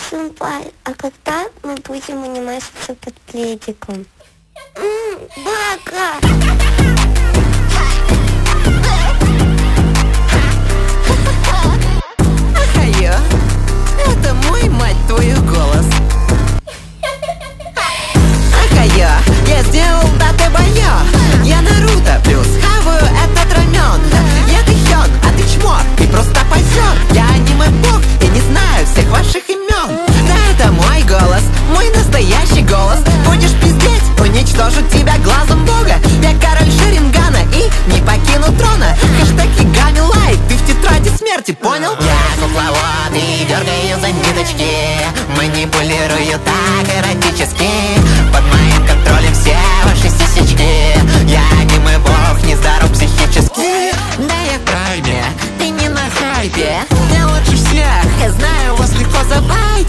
Сэмпай, а когда мы будем анимашиться под пледиком? Бака! Ахайо, это мой, мать твою, голос. Ахайо, я сделал дате-байо. Я Наруто плюс хаваю этот рамен. Я Тэхён, а ты чмо, ты просто позер. Я аниме-бог и не знаю всех ваших имен. Да, это мой голос, мой настоящий голос. Будешь пиздеть, уничтожу тебя глазом бога. Я король Шарингана и не покину трона. Хэштег Игами Лайт, ты в тетради смерти, понял? Я кукловод и дергаю за ниточки, манипулирую так эротически. Под моим